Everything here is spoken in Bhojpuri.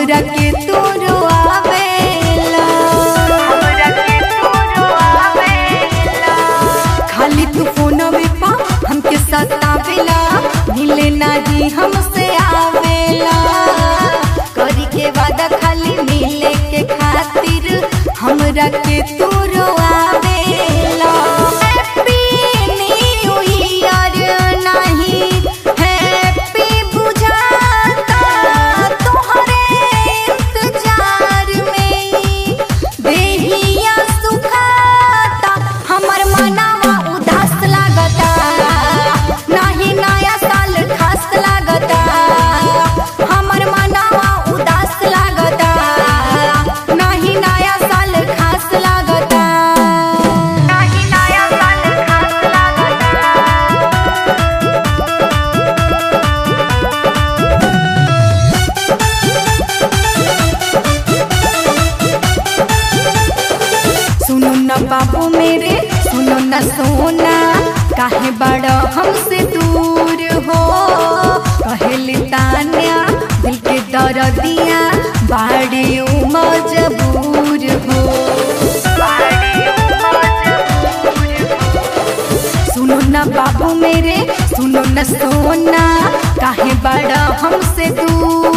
हमरा के तू रोआवेला, खाली तू फोनवे पा हमके सतावेला, मिले नाही हमसे आवेला, करी के वादा खाली मिले के खातिर हमरा के तू रोआवेला। हैप्पी न्यू ईयर नहीं हैप्पी बुझाता, तोहरे इंतजार में देहिया सुखाता, हमर मनावा उदास लागता, नाही नया साल खास लागता, हमर मनावा उदास लागता, नाही नया साल खास लागता, नाही नया साल खास लागता। सुनो न बाबू मेरे, सुनो न सोना, काहे बड़ा हमसे दूर हो, कहली तान्या दिल के दर्दिया बाड़े मजबूर हो। सुनो न बाबू मेरे, सुनो न सोना, काहे बड़ा हमसे दूर